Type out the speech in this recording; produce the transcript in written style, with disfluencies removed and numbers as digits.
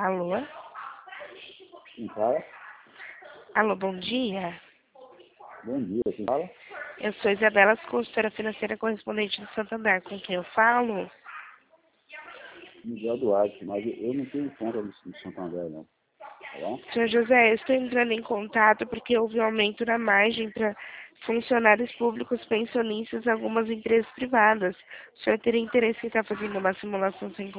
Alô? Quem fala? Alô, bom dia. Bom dia, quem fala? Eu sou Isabela, consultora financeira correspondente do Santander. Com quem eu falo? Miguel Duarte, mas eu não tenho conta no Santander, não. Tá bom? Senhor José, eu estou entrando em contato porque houve um aumento na margem para funcionários públicos, pensionistas e algumas empresas privadas. O senhor teria interesse em estar fazendo uma simulação sem